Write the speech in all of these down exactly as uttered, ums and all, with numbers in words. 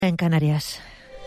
En Canarias.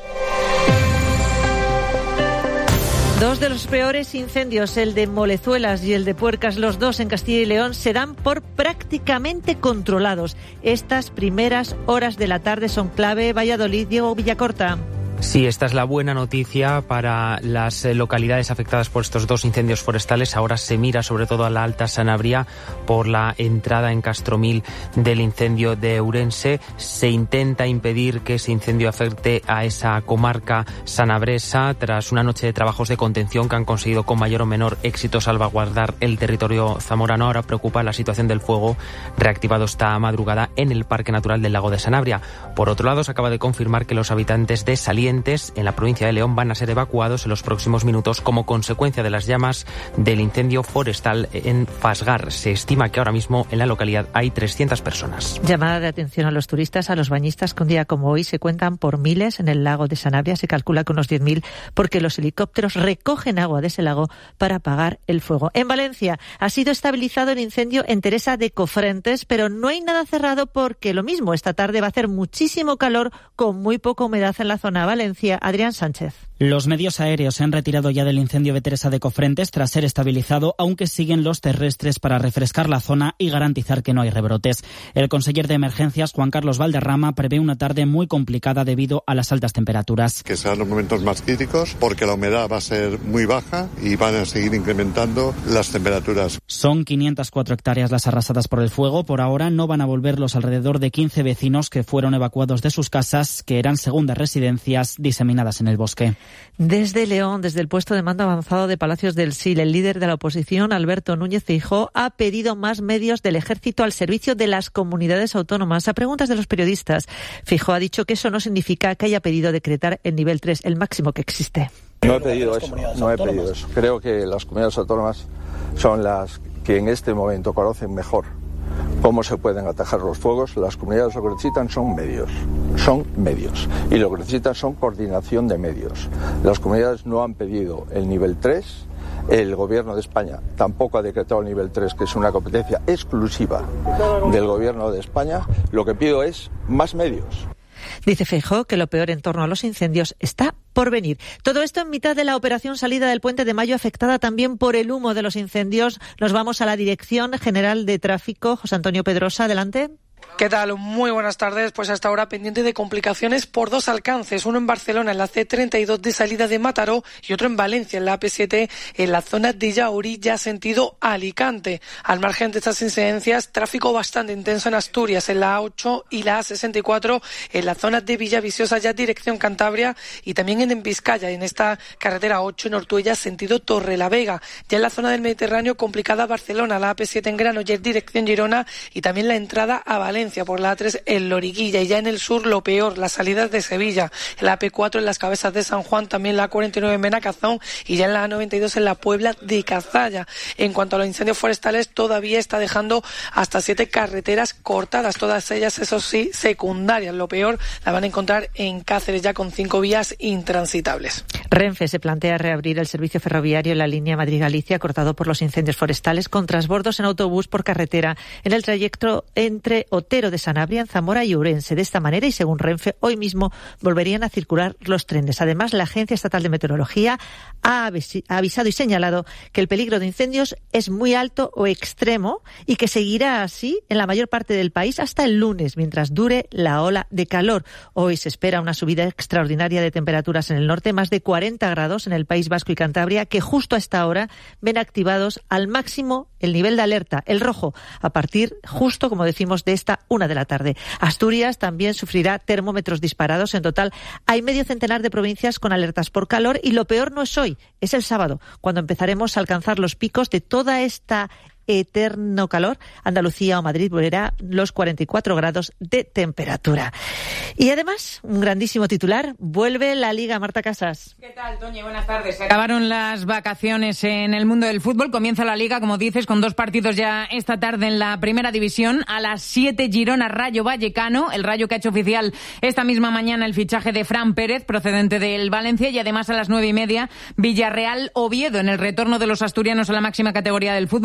Dos de los peores incendios, el de Molezuelas y el de Puercas, los dos en Castilla y León, se dan por prácticamente controlados. Estas primeras horas de la tarde son clave. Valladolid, Diego Villacorta. Sí, esta es la buena noticia para las localidades afectadas por estos dos incendios forestales. Ahora se mira sobre todo a la Alta Sanabria por la entrada en Castromil del incendio de Ourense. Se intenta impedir que ese incendio afecte a esa comarca sanabresa tras una noche de trabajos de contención que han conseguido con mayor o menor éxito salvaguardar el territorio zamorano. Ahora preocupa la situación del fuego reactivado esta madrugada en el Parque Natural del Lago de Sanabria. Por otro lado, se acaba de confirmar que los habitantes de Salientes en la provincia de León van a ser evacuados en los próximos minutos como consecuencia de las llamas del incendio forestal en Fasgar. Se estima que ahora mismo en la localidad hay trescientas personas. Llamada de atención a los turistas, a los bañistas, que un día como hoy se cuentan por miles en el lago de Sanabria. Se calcula que unos diez mil, porque los helicópteros recogen agua de ese lago para apagar el fuego. En Valencia ha sido estabilizado el incendio en Teresa de Cofrentes, pero no hay nada cerrado porque lo mismo, esta tarde va a hacer muchísimo calor con muy poca humedad en la zona. Valencia, Adrián Sánchez. Los medios aéreos se han retirado ya del incendio de Teresa de Cofrentes tras ser estabilizado, aunque siguen los terrestres para refrescar la zona y garantizar que no hay rebrotes. El conseller de Emergencias, Juan Carlos Valderrama, prevé una tarde muy complicada debido a las altas temperaturas. Que serán los momentos más críticos porque la humedad va a ser muy baja y van a seguir incrementando las temperaturas. Son quinientas cuatro hectáreas las arrasadas por el fuego. Por ahora no van a volver los alrededor de quince vecinos que fueron evacuados de sus casas, que eran segundas residencias diseminadas en el bosque. Desde León, desde el puesto de mando avanzado de Palacios del Sil, el líder de la oposición, Alberto Núñez Feijóo, ha pedido más medios del Ejército al servicio de las comunidades autónomas. A preguntas de los periodistas, Feijóo ha dicho que eso no significa que haya pedido decretar el nivel tres, el máximo que existe. No he pedido eso, no he pedido eso. Creo que las comunidades autónomas son las que en este momento conocen mejor cómo se pueden atajar los fuegos. Las comunidades lo que necesitan son medios, son medios. Y lo que necesitan son coordinación de medios. Las comunidades no han pedido el nivel tres, el Gobierno de España tampoco ha decretado el nivel tres, que es una competencia exclusiva del Gobierno de España. Lo que pido es más medios. Dice Feijóo que lo peor en torno a los incendios está por venir. Todo esto en mitad de la operación salida del Puente de Mayo, afectada también por el humo de los incendios. Nos vamos a la Dirección General de Tráfico. José Antonio Pedrosa, adelante. ¿Qué tal? Muy buenas tardes. Pues hasta ahora pendiente de complicaciones por dos alcances. Uno en Barcelona, en la C treinta y dos de salida de Mataró, y otro en Valencia, en la A P siete, en la zona de Yauri, ya sentido Alicante. Al margen de estas incidencias, tráfico bastante intenso en Asturias, en la A ocho y la A sesenta y cuatro, en la zona de Villaviciosa, ya dirección Cantabria, y también en Vizcaya, en esta carretera ocho en Ortuella, sentido Torrelavega. Ya en la zona del Mediterráneo, complicada Barcelona, la A P siete en Granollers, dirección Girona, y también la entrada a Valencia por la A tres en Loriguilla. Y ya en el sur lo peor, las salidas de Sevilla, en la A P cuatro en las Cabezas de San Juan, también la A cuarenta y nueve en Benacazón, y ya en la A noventa y dos en la Puebla de Cazalla. En cuanto a los incendios forestales, todavía está dejando hasta siete carreteras cortadas, todas ellas, eso sí, secundarias. Lo peor la van a encontrar en Cáceres, ya con cinco vías intransitables. Renfe se plantea reabrir el servicio ferroviario en la línea Madrid-Galicia, cortado por los incendios forestales, con transbordos en autobús por carretera en el trayecto entre Otero de Sanabria, en Zamora y Ourense. De esta manera, y según Renfe, hoy mismo volverían a circular los trenes. Además, la Agencia Estatal de Meteorología ha avisado y señalado que el peligro de incendios es muy alto o extremo y que seguirá así en la mayor parte del país hasta el lunes, mientras dure la ola de calor. Hoy se espera una subida extraordinaria de temperaturas en el norte, más de cuarenta grados en el País Vasco y Cantabria, que justo a esta hora ven activados al máximo el nivel de alerta, el rojo, a partir justo, como decimos, de esta una de la tarde. Asturias también sufrirá termómetros disparados. En total hay medio centenar de provincias con alertas por calor, y lo peor no es hoy, es el sábado, cuando empezaremos a alcanzar los picos de toda esta eterno calor. Andalucía o Madrid volverá los cuarenta y cuatro grados de temperatura. Y además, un grandísimo titular, vuelve la Liga. Marta Casas. ¿Qué tal, Toñi? Buenas tardes. Se acabaron las vacaciones en el mundo del fútbol. Comienza la Liga, como dices, con dos partidos ya esta tarde en la Primera División. A las siete, Girona Rayo Vallecano. El Rayo que ha hecho oficial esta misma mañana el fichaje de Fran Pérez, procedente del Valencia. Y además a las nueve y media, Villarreal Oviedo, en el retorno de los asturianos a la máxima categoría del fútbol, con Santi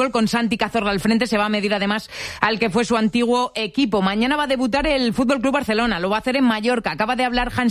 Santi Cazorla al frente, se va a medir además al que fue su antiguo equipo. Mañana va a debutar el Fútbol Club Barcelona, lo va a hacer en Mallorca. Acaba de hablar Hans